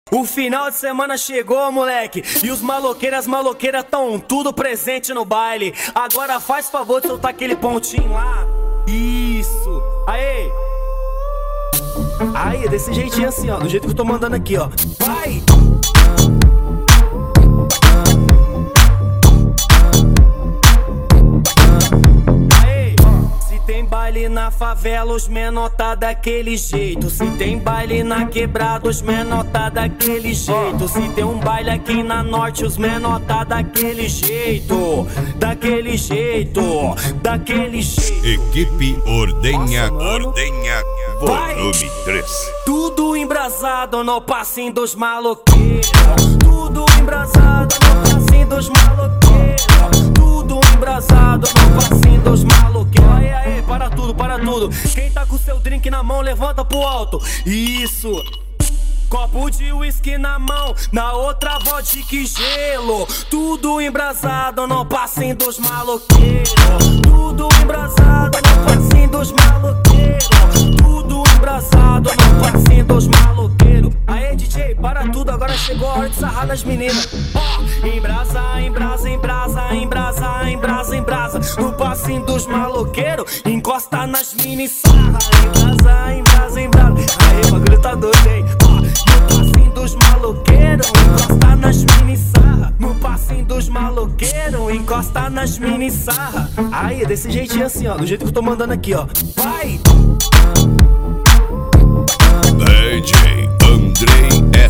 O final de semana chegou, moleque, e os maloqueiros, as maloqueiras tão tudo presente no baile. Agora faz favor de soltar aquele pontinho lá. Isso, aê. Aí, desse jeitinho assim, ó, do jeito que eu tô mandando aqui, ó. Vai! Baile na favela, os menor tá daquele jeito. Se tem baile na quebrada, os menor tá daquele jeito. Se tem um baile aqui na norte, os menor tá daquele jeito. Daquele jeito, daquele jeito. Equipe Ordenha, Nossa, Ordenha, volume 3. Tudo embrasado no passinho dos maloqueiros. Tudo embrasado no passinho dos maloqueiros. Tudo embrasado no passinho dos maloqueiros. Aí, para tudo, para tudo. Quem tá com seu drink na mão, levanta pro alto. Isso. Copo de uísque na mão, na outra vodka e gelo. Tudo embrasado no passinho dos maloqueiros. Tudo embrasado no passinho dos maloqueiros. Tudo embrasado no passinho dos maloqueiros. Aê, DJ, para tudo, agora chegou a hora de sarrar nas meninas. Ó, embrasa, embrasa, embrasa, embrasa, embrasa, embrasa. No passinho dos maloqueiros, encosta nas mini sarra. Embrasa, embrasa, embrasa. Aê, o bagulho tá doido, hein? No passinho dos maloqueiros, encosta nas mini sarra. No passinho dos maloqueiros, encosta nas mini sarra. Aí, desse jeitinho assim, ó, do jeito que eu tô mandando aqui, ó. Vai! DJ Andrei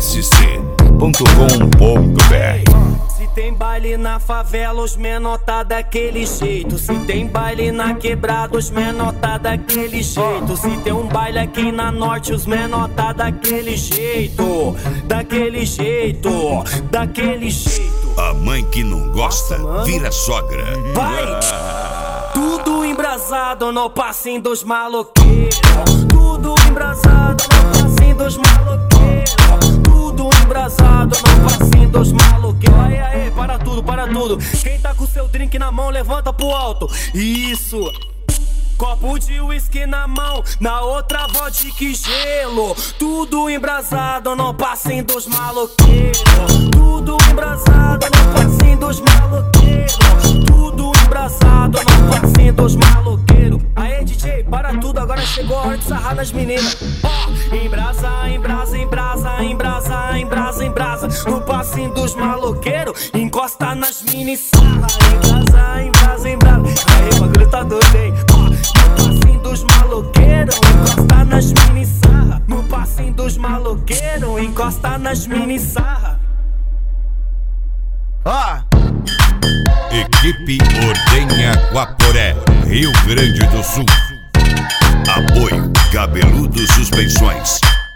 SC.com.br. Se tem baile na favela, os menor tá daquele jeito. Se tem baile na quebrada, os menor tá daquele jeito. Se tem um baile aqui na norte, os menor tá daquele jeito. Daquele jeito, daquele jeito. A mãe que não gosta, Nossa, vira sogra. Vai! Tudo embrasado no passinho dos maloqueiros. Tudo embrasado no passinho dos maloqueiros. Tudo embrasado no passinho dos maloqueiros. Aí, para tudo, para tudo. Quem tá com seu drink na mão, levanta pro alto. Isso. Copo de uísque na mão, na outra vodka e gelo. Tudo embrasado no passinho dos maloqueiros. Tudo embrasado no passinho dos maloqueiros. Tudo embrasado no passinho dos maloqueiros. Aê, DJ, para tudo, agora chegou a hora de sarrar nas meninas. Ó, embrasa, embrasa, embrasa, embrasa, embrasa, embrasa. No passinho dos maloqueiros, encosta nas mini sarra. Embrasa, embrasa, embrasa. Aê, o bagulho tá doido, hein? No passinho dos maloqueiros, encosta nas mini sarra. No passinho dos maloqueiros, encosta nas mini sarra. Ó. Equipe Ordenha Guaporé, Rio Grande do Sul. Apoio Cabeludo Suspensões.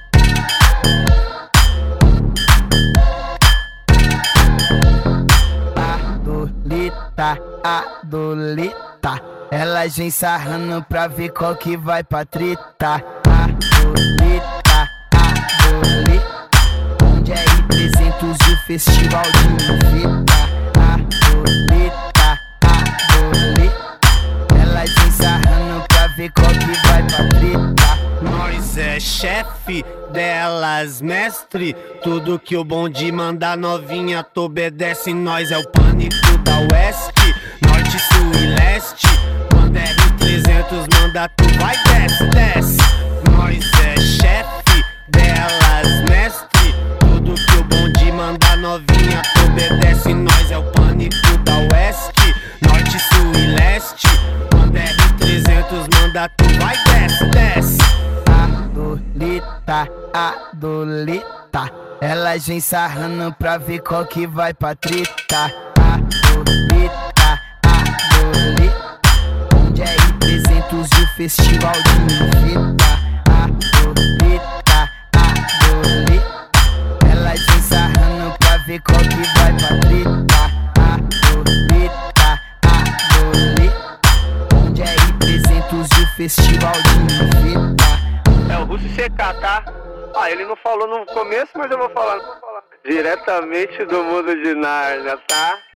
Adolita, Adolita, elas vem sarrando pra ver qual que vai pra treta. Adolita, Adolita, onde é I300 e o festival de fita. Adolita, Adolita, elas vem sarrando pra ver qual que vai pra treta. Nós é chefe, delas mestre. Tudo que o bonde manda novinha tu obedece. Nós é o pânico da oeste, norte, sul e leste. Quando é R300 manda tu vai, desce, desce. Nós é chefe, delas mestre. Tudo que o bonde manda novinha tu obedece. Nós é o pânico da oeste, norte, sul e leste. Quando é R300 manda tu vai, desce, desce. Adolita, Adolita, elas vem sarrando pra ver qual que vai pra treta. Adolita, Adolita, onde é I300 e o festival de fita. Adolita, Adolita, elas vem sarrando pra ver qual que vai pra treta. Adolita, Adolita, onde é I300 e o festival de fita. É o Russo CK, tá? Ah, ele não falou no começo, mas eu vou falar. Diretamente do mundo de Nárnia, tá?